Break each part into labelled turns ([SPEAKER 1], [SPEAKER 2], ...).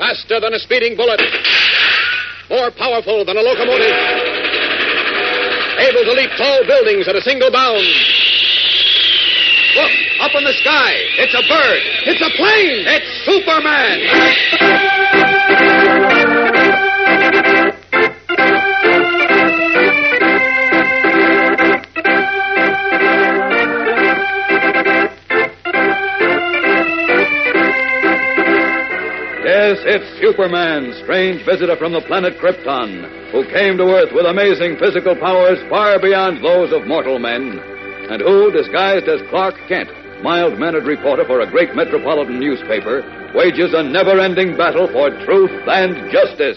[SPEAKER 1] Faster than a speeding bullet. More powerful than a locomotive. Able to leap tall buildings at a single bound. Look, up in the sky. It's a bird. It's a plane. It's Superman.
[SPEAKER 2] Yes, it's Superman, strange visitor from the planet Krypton, who came to Earth with amazing physical powers far beyond those of mortal men, and who, disguised as Clark Kent, mild-mannered reporter for a great metropolitan newspaper, wages a never-ending battle for truth and justice.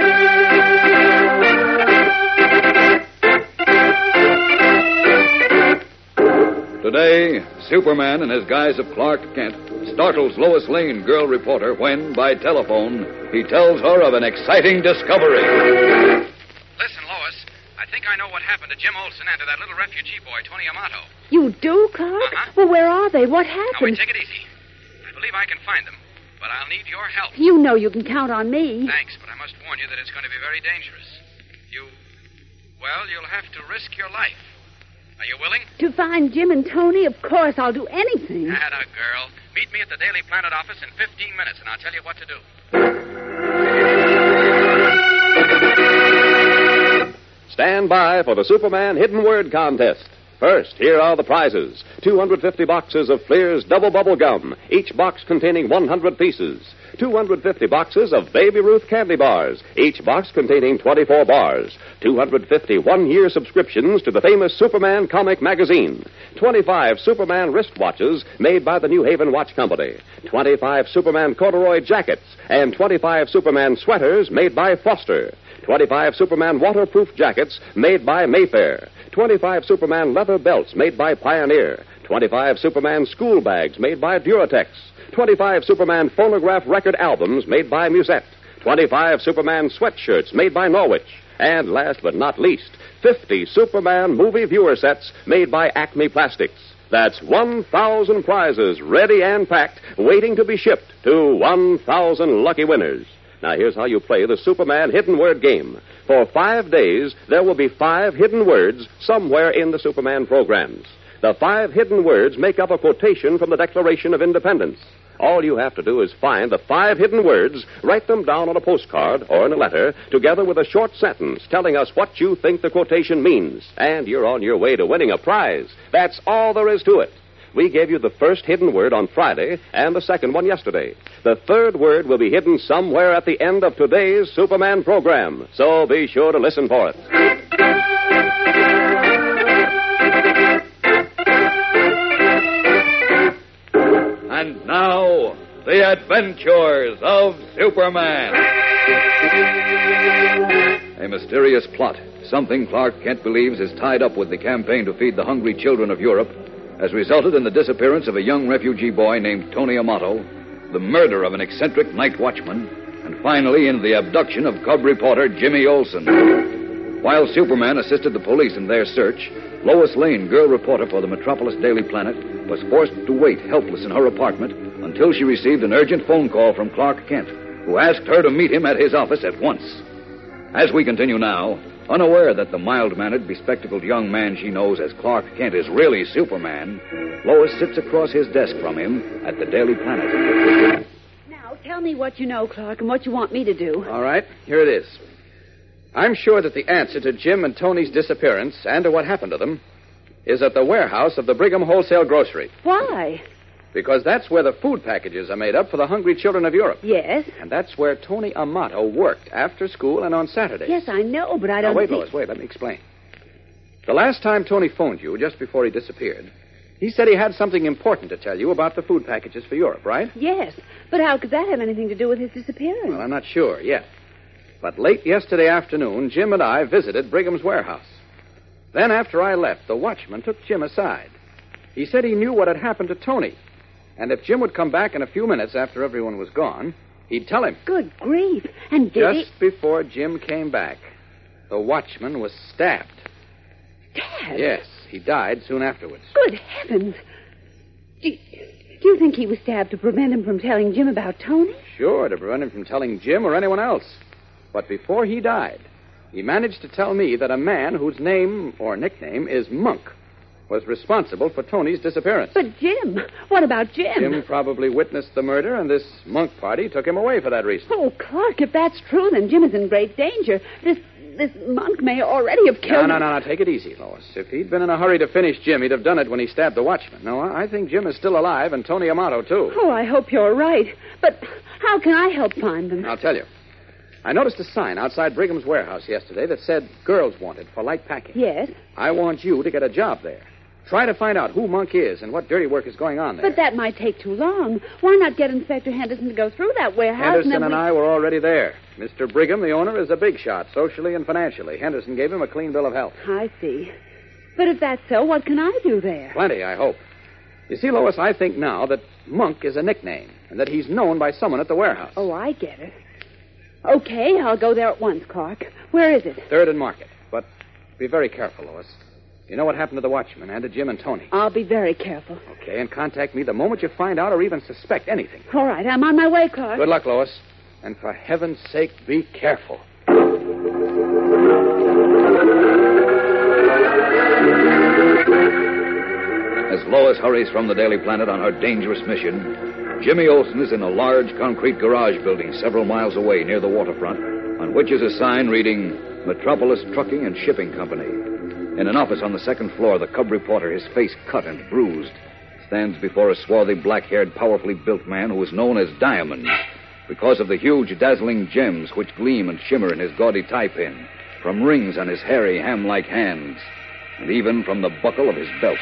[SPEAKER 2] Today, Superman, in his guise of Clark Kent, startles Lois Lane, girl reporter, when, by telephone, he tells her of an exciting discovery.
[SPEAKER 3] Listen, Lois, I think I know what happened to Jim Olsen and to that little refugee boy, Tony Amato.
[SPEAKER 4] You do, Clark?
[SPEAKER 3] Uh-huh.
[SPEAKER 4] Well, where are they? What
[SPEAKER 3] Now,
[SPEAKER 4] happened?
[SPEAKER 3] wait, take it easy. I believe I can find them, but I'll need your help.
[SPEAKER 4] You know you can count on me.
[SPEAKER 3] Thanks, but I must warn you that it's going to be very dangerous. You'll have to risk your life. Are you willing?
[SPEAKER 4] To find Jim and Tony, of course, I'll do anything.
[SPEAKER 3] Atta girl. Meet me at the Daily Planet office in 15 minutes, and I'll tell you what to do.
[SPEAKER 1] Stand by for the Superman Hidden Word Contest. First, here are the prizes. 250 boxes of Fleer's Double Bubble Gum, each box containing 100 pieces. 250 boxes of Baby Ruth candy bars, each box containing 24 bars. 250 one-year subscriptions to the famous Superman comic magazine. 25 Superman wristwatches made by the New Haven Watch Company. 25 Superman corduroy jackets and 25 Superman sweaters made by Foster. 25 Superman waterproof jackets made by Mayfair. 25 Superman leather belts made by Pioneer. 25 Superman school bags made by Duratex. 25 Superman phonograph record albums made by Musette. 25 Superman sweatshirts made by Norwich. And last but not least, 50 Superman movie viewer sets made by Acme Plastics. That's 1,000 prizes ready and packed, waiting to be shipped to 1,000 lucky winners. Now, here's how you play the Superman Hidden Word game. For 5 days, there will be 5 hidden words somewhere in the Superman programs. The 5 hidden words make up a quotation from the Declaration of Independence. All you have to do is find the 5 hidden words, write them down on a postcard or in a letter, together with a short sentence telling us what you think the quotation means. And you're on your way to winning a prize. That's all there is to it. We gave you the first hidden word on Friday and the second one yesterday. The third word will be hidden somewhere at the end of today's Superman program. So be sure to listen for it.
[SPEAKER 2] And now, the adventures of Superman. A mysterious plot, something Clark Kent believes is tied up with the campaign to feed the hungry children of Europe, has resulted in the disappearance of a young refugee boy named Tony Amato, the murder of an eccentric night watchman, and finally in the abduction of cub reporter Jimmy Olsen. While Superman assisted the police in their search, Lois Lane, girl reporter for the Metropolis Daily Planet, was forced to wait helpless in her apartment until she received an urgent phone call from Clark Kent, who asked her to meet him at his office at once. As we continue now, unaware that the mild-mannered, bespectacled young man she knows as Clark Kent is really Superman, Lois sits across his desk from him at the Daily Planet.
[SPEAKER 4] Now, tell me what you know, Clark, and what you want me to do.
[SPEAKER 5] All right, here it is. I'm sure that the answer to Jim and Tony's disappearance and to what happened to them is at the warehouse of the Brigham Wholesale Grocery.
[SPEAKER 4] Why?
[SPEAKER 5] Because that's where the food packages are made up for the hungry children of Europe.
[SPEAKER 4] Yes.
[SPEAKER 5] And that's where Tony Amato worked after school and on Saturdays.
[SPEAKER 4] Yes, I know, but I don't
[SPEAKER 5] Now, wait,
[SPEAKER 4] think...
[SPEAKER 5] Lois, wait, let me explain. The last time Tony phoned you, just before he disappeared, he said he had something important to tell you about the food packages for Europe, right?
[SPEAKER 4] Yes, but how could that have anything to do with his disappearance?
[SPEAKER 5] Well, I'm not sure yet. But late yesterday afternoon, Jim and I visited Brigham's warehouse. Then, after I left, the watchman took Jim aside. He said he knew what had happened to Tony. And if Jim would come back in a few minutes after everyone was gone, he'd tell him.
[SPEAKER 4] Good grief. And did
[SPEAKER 5] Just before Jim came back, the watchman was stabbed.
[SPEAKER 4] Stabbed?
[SPEAKER 5] Yes, he died soon afterwards.
[SPEAKER 4] Good heavens. Do you think he was stabbed to prevent him from telling Jim about Tony?
[SPEAKER 5] Sure, to prevent him from telling Jim or anyone else. But before he died, he managed to tell me that a man whose name or nickname is Monk was responsible for Tony's disappearance.
[SPEAKER 4] But Jim, what about Jim?
[SPEAKER 5] Jim probably witnessed the murder, and this Monk party took him away for that reason.
[SPEAKER 4] Oh, Clark, if that's true, then Jim is in great danger. This Monk may already have killed him.
[SPEAKER 5] No. Take it easy, Lois. If he'd been in a hurry to finish Jim, he'd have done it when he stabbed the watchman. No, I think Jim is still alive, and Tony Amato, too.
[SPEAKER 4] Oh, I hope you're right. But how can I help find them?
[SPEAKER 5] I'll tell you. I noticed a sign outside Brigham's warehouse yesterday that said girls wanted for light packing.
[SPEAKER 4] Yes?
[SPEAKER 5] I want you to get a job there. Try to find out who Monk is and what dirty work is going on there.
[SPEAKER 4] But that might take too long. Why not get Inspector Henderson to go through that warehouse?
[SPEAKER 5] Henderson and I were already there. Mr. Brigham, the owner, is a big shot, socially and financially. Henderson gave him a clean bill of health.
[SPEAKER 4] I see. But if that's so, what can I do there?
[SPEAKER 5] Plenty, I hope. You see, Lois, I think now that Monk is a nickname and that he's known by someone at the warehouse.
[SPEAKER 4] Oh, I get it. Okay, I'll go there at once, Clark. Where is it?
[SPEAKER 5] 3rd and Market. But be very careful, Lois. You know what happened to the watchman and to Jim and Tony.
[SPEAKER 4] I'll be very careful.
[SPEAKER 5] Okay, and contact me the moment you find out or even suspect anything.
[SPEAKER 4] All right, I'm on my way, Clark.
[SPEAKER 5] Good luck, Lois. And for heaven's sake, be careful.
[SPEAKER 2] As Lois hurries from the Daily Planet on her dangerous mission, Jimmy Olsen is in a large concrete garage building several miles away near the waterfront, on which is a sign reading Metropolis Trucking and Shipping Company. In an office on the 2nd floor, the cub reporter, his face cut and bruised, stands before a swarthy, black-haired, powerfully built man who is known as Diamond because of the huge, dazzling gems which gleam and shimmer in his gaudy tie-pin, from rings on his hairy, ham-like hands, and even from the buckle of his belt.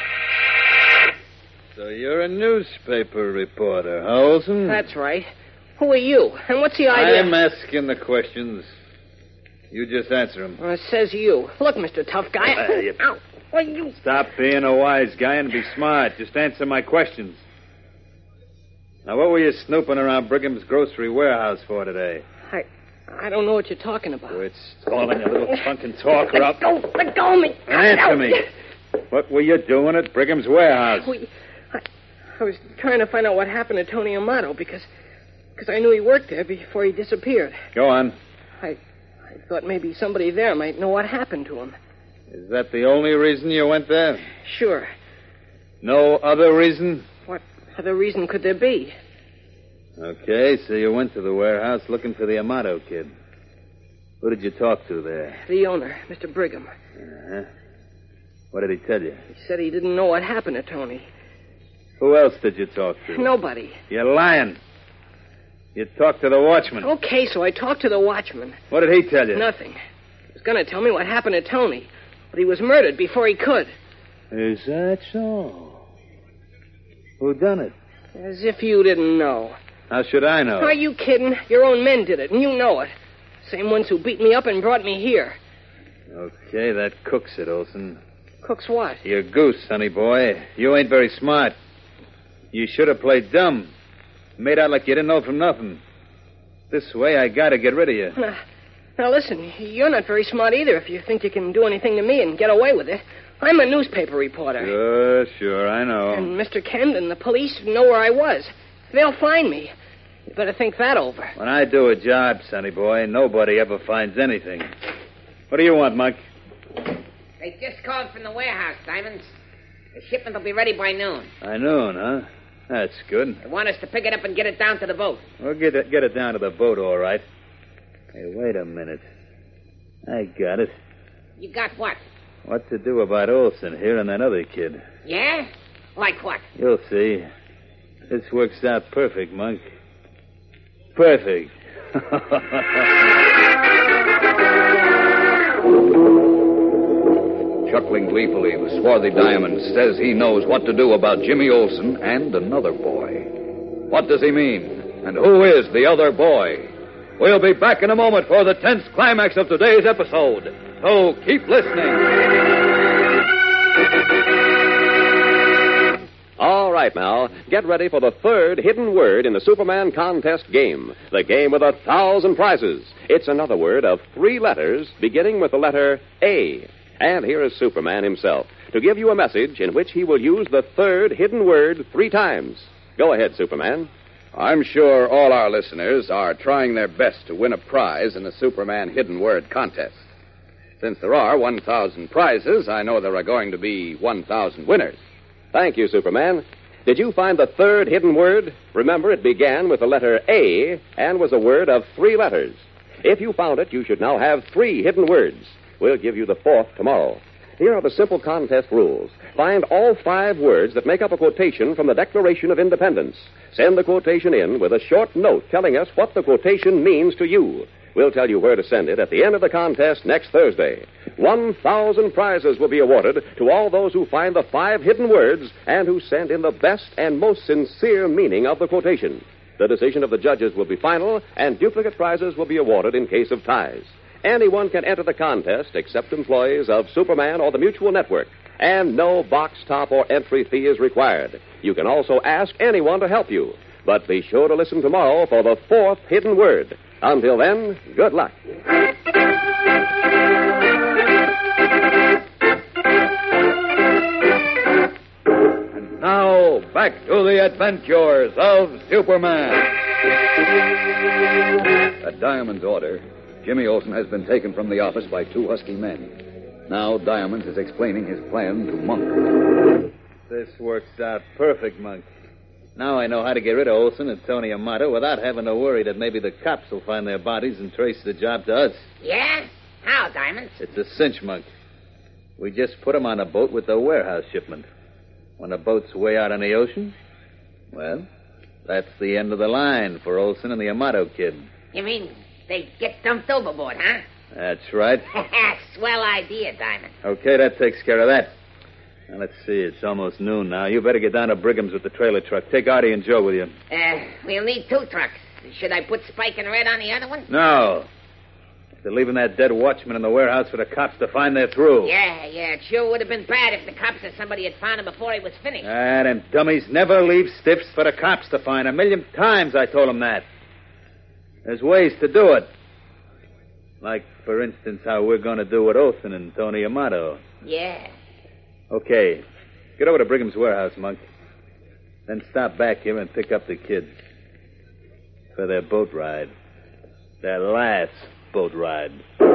[SPEAKER 6] So you're a newspaper reporter, huh, Olsen?
[SPEAKER 7] That's right. Who are you? And what's the idea?
[SPEAKER 6] I'm asking the questions. You just answer them.
[SPEAKER 7] Well, it says you. Look, Mr. Tough Guy. Ow. Well, you...
[SPEAKER 6] Stop being a wise guy and be smart. Just answer my questions. Now, what were you snooping around Brigham's grocery warehouse for today?
[SPEAKER 7] I don't know what you're talking about.
[SPEAKER 6] Quit stalling, you little funkin' talker up.
[SPEAKER 7] Let go of me.
[SPEAKER 6] Answer me. What were you doing at Brigham's warehouse?
[SPEAKER 7] I was trying to find out what happened to Tony Amato because I knew he worked there before he disappeared.
[SPEAKER 6] Go on.
[SPEAKER 7] I thought maybe somebody there might know what happened to him.
[SPEAKER 6] Is that the only reason you went there?
[SPEAKER 7] Sure.
[SPEAKER 6] No other reason?
[SPEAKER 7] What other reason could there be?
[SPEAKER 6] Okay, so you went to the warehouse looking for the Amato kid. Who did you talk to there?
[SPEAKER 7] The owner, Mr. Brigham.
[SPEAKER 6] Uh-huh. What did he tell you?
[SPEAKER 7] He said he didn't know what happened to Tony.
[SPEAKER 6] Who else did you talk to?
[SPEAKER 7] Nobody.
[SPEAKER 6] You're lying. You talked to the watchman.
[SPEAKER 7] Okay, so I talked to the watchman.
[SPEAKER 6] What did he tell you?
[SPEAKER 7] Nothing. He was going to tell me what happened to Tony, but he was murdered before he could.
[SPEAKER 6] Is that so? Who done it?
[SPEAKER 7] As if you didn't know.
[SPEAKER 6] How should I know?
[SPEAKER 7] Are you kidding? Your own men did it, and you know it. Same ones who beat me up and brought me here.
[SPEAKER 6] Okay, that cooks it, Olsen.
[SPEAKER 7] Cooks what?
[SPEAKER 6] You're goose, sonny boy. You ain't very smart. You should have played dumb. Made out like you didn't know from nothing. This way, I gotta get rid of you.
[SPEAKER 7] Now listen, you're not very smart either if you think you can do anything to me and get away with it. I'm a newspaper reporter.
[SPEAKER 6] Sure, I know.
[SPEAKER 7] And Mr. Kent and the police know where I was. They'll find me. You better think that over.
[SPEAKER 6] When I do a job, sonny boy, nobody ever finds anything. What do you want, Mike?
[SPEAKER 8] They just called from the warehouse, Diamonds. The shipment will be ready by noon.
[SPEAKER 6] By noon, huh? That's good.
[SPEAKER 8] They want us to pick it up and get it down to the boat.
[SPEAKER 6] We'll get it down to the boat, all right. Hey, wait a minute. I got it.
[SPEAKER 8] You got what?
[SPEAKER 6] What to do about Olsen here and that other kid.
[SPEAKER 8] Yeah? Like what?
[SPEAKER 6] You'll see. This works out perfect, Monk. Perfect.
[SPEAKER 2] Chuckling gleefully, the swarthy Diamond says he knows what to do about Jimmy Olsen and another boy. What does he mean? And who is the other boy? We'll be back in a moment for the tense climax of today's episode. So keep listening.
[SPEAKER 1] All right, now, get ready for the third hidden word in the Superman contest game. The game with 1,000 prizes. It's another word of 3 letters beginning with the letter A. And here is Superman himself to give you a message in which he will use the third hidden word 3 times. Go ahead, Superman.
[SPEAKER 5] I'm sure all our listeners are trying their best to win a prize in the Superman Hidden Word contest. Since there are 1,000 prizes, I know there are going to be 1,000 winners.
[SPEAKER 1] Thank you, Superman. Did you find the third hidden word? Remember, it began with the letter A and was a word of 3 letters. If you found it, you should now have 3 hidden words. We'll give you the 4th tomorrow. Here are the simple contest rules. Find all 5 words that make up a quotation from the Declaration of Independence. Send the quotation in with a short note telling us what the quotation means to you. We'll tell you where to send it at the end of the contest next Thursday. 1,000 prizes will be awarded to all those who find the 5 hidden words and who send in the best and most sincere meaning of the quotation. The decision of the judges will be final, and duplicate prizes will be awarded in case of ties. Anyone can enter the contest except employees of Superman or the Mutual Network, and no box top or entry fee is required. You can also ask anyone to help you. But be sure to listen tomorrow for the 4th hidden word. Until then, good luck.
[SPEAKER 2] And now, back to the adventures of Superman. At Diamond's order, Jimmy Olsen has been taken from the office by 2 husky men. Now Diamond is explaining his plan to Monk.
[SPEAKER 6] This works out perfect, Monk. Now I know how to get rid of Olsen and Tony Amato without having to worry that maybe the cops will find their bodies and trace the job to us.
[SPEAKER 8] Yeah? How, Diamond?
[SPEAKER 6] It's a cinch, Monk. We just put them on a boat with the warehouse shipment. When the boat's way out on the ocean, well, that's the end of the line for Olsen and the Amato kid.
[SPEAKER 8] You mean they get dumped overboard, huh?
[SPEAKER 6] That's right.
[SPEAKER 8] Swell idea, Diamond.
[SPEAKER 6] Okay, that takes care of that. Now, let's see. It's almost noon now. You better get down to Brigham's with the trailer truck. Take Artie and Joe with you.
[SPEAKER 8] We'll need 2 trucks. Should I put Spike and Red on the other one?
[SPEAKER 6] No. If they're leaving that dead watchman in the warehouse for the cops to find, they're through.
[SPEAKER 8] Yeah. It sure would have been bad if the cops or somebody had found him before he was finished.
[SPEAKER 6] Them dummies never leave stiffs for the cops to find. 1,000,000 times I told them that. There's ways to do it. Like, for instance, how we're going to do with Olsen and Tony Amato.
[SPEAKER 8] Yeah.
[SPEAKER 6] Okay. Get over to Brigham's warehouse, Monk. Then stop back here and pick up the kids. For their boat ride. Their last boat ride.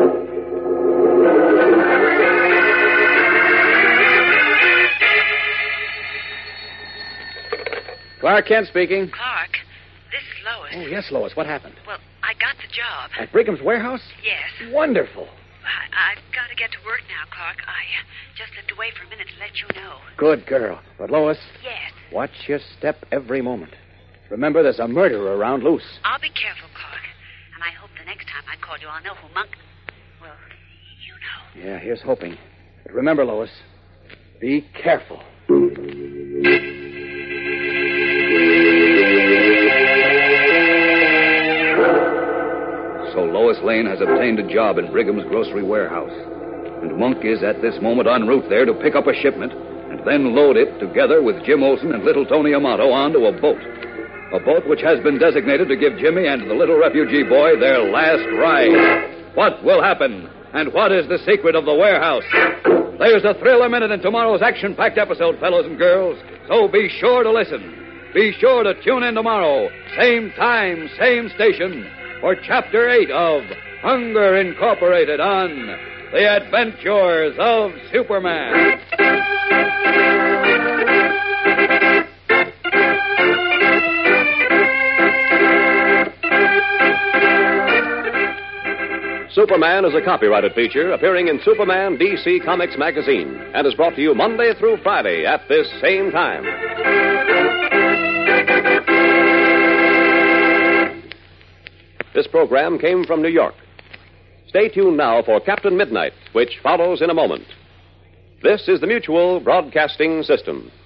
[SPEAKER 5] Clark Kent speaking.
[SPEAKER 9] Clark, this is Lois.
[SPEAKER 5] Oh, yes, Lois. What happened?
[SPEAKER 9] Well, I got the job.
[SPEAKER 5] At Brigham's warehouse?
[SPEAKER 9] Yes.
[SPEAKER 5] Wonderful.
[SPEAKER 9] I've got to get to work now, Clark. I just slipped away for a minute to let you know.
[SPEAKER 5] Good girl. But, Lois,
[SPEAKER 9] Yes.
[SPEAKER 5] watch your step every moment. Remember, there's a murderer around loose.
[SPEAKER 9] I'll be careful, Clark. And I hope the next time I call you, I'll know who Monk... Well, you know.
[SPEAKER 5] Yeah, here's hoping. But remember, Lois, be careful.
[SPEAKER 2] So Lois Lane has obtained a job in Brigham's grocery warehouse. And Monk is at this moment en route there to pick up a shipment and then load it together with Jim Olsen and little Tony Amato onto a boat. A boat which has been designated to give Jimmy and the little refugee boy their last ride. What will happen? And what is the secret of the warehouse? There's a thrill a minute in tomorrow's action-packed episode, fellows and girls. So be sure to listen. Be sure to tune in tomorrow. Same time, same station. For Chapter 8 of Hunger Incorporated on The Adventures of Superman.
[SPEAKER 1] Superman is a copyrighted feature appearing in Superman DC Comics magazine and is brought to you Monday through Friday at this same time. This program came from New York. Stay tuned now for Captain Midnight, which follows in a moment. This is the Mutual Broadcasting System.